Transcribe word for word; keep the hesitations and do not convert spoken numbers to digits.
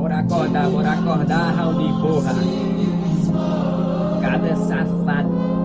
Bora acordar, bora acordar, Raul de porra. Cada safado.